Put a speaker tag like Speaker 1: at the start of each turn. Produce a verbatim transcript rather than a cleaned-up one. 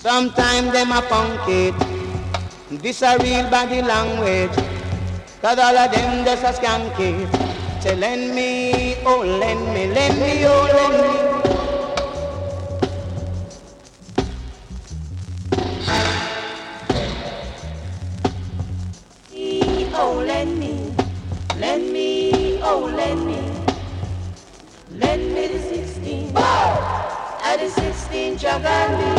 Speaker 1: Sometimes them a punk it. This a real body language. Cause all of them just a skank it. Say lend me, oh lend me, lend me, oh lend me.
Speaker 2: Oh lend me, lend me, oh lend me. Lend me the sixteen. At the sixteen jug and